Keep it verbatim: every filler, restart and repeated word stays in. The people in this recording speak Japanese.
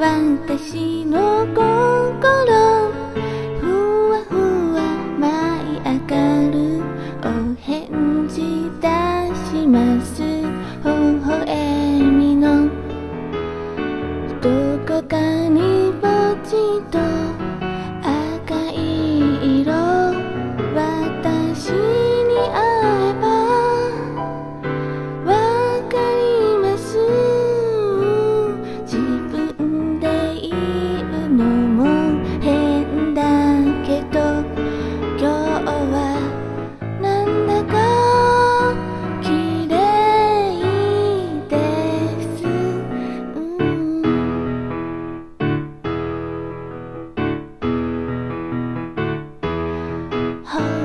私の心ふわふわ舞い上がるお返事出します微笑みのどこかにポチと赤い色私に会えばわかります自分で言うのも変だけど今日はなんだか綺麗です、うんほ